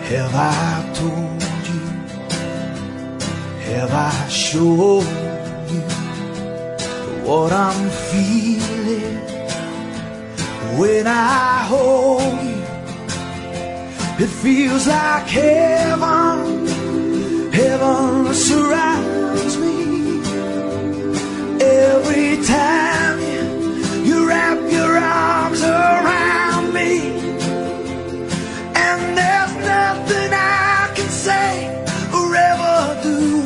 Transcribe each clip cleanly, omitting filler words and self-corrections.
Have I told you? Have I shown you what I'm feeling when I hold you? It feels like heaven, heaven surrounds me. Every time you wrap your arms around me, and there's nothing I can say or ever do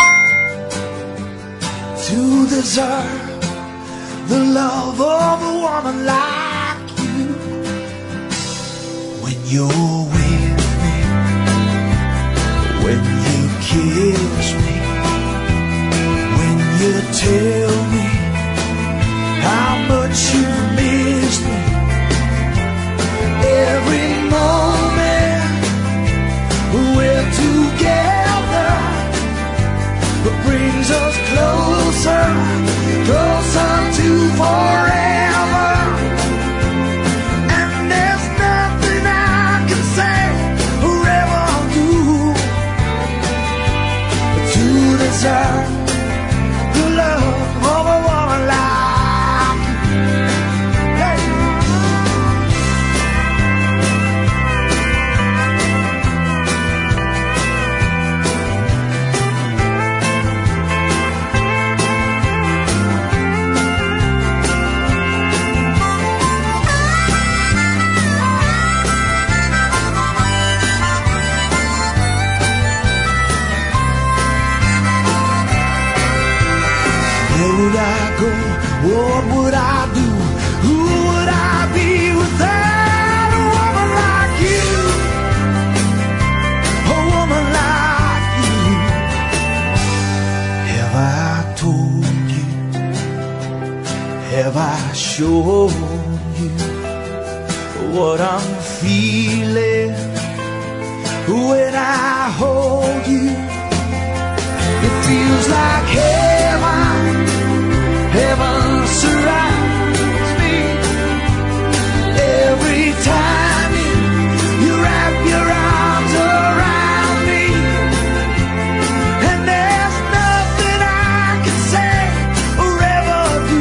to deserve the love of a woman like you. When you're with me, when you kiss me, when you tell me how much you miss me, every moment we're together brings us closer, closer to forever. And there's nothing I can say or ever do to deserve the love of a woman like you. Hey. Where would I go? What would I do? Who would I be without a woman like you? A woman like you. Have I told you? Have I shown you what I'm feeling when I hold you? It feels like heaven, heaven surrounds me. Every time you wrap your arms around me, and there's nothing I can say or ever do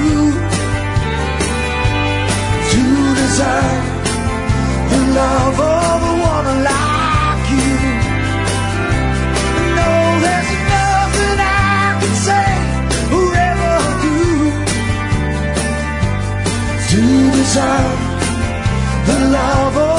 to deserve the love of a woman like you. No, there's nothing I can say or ever do to deserve the love of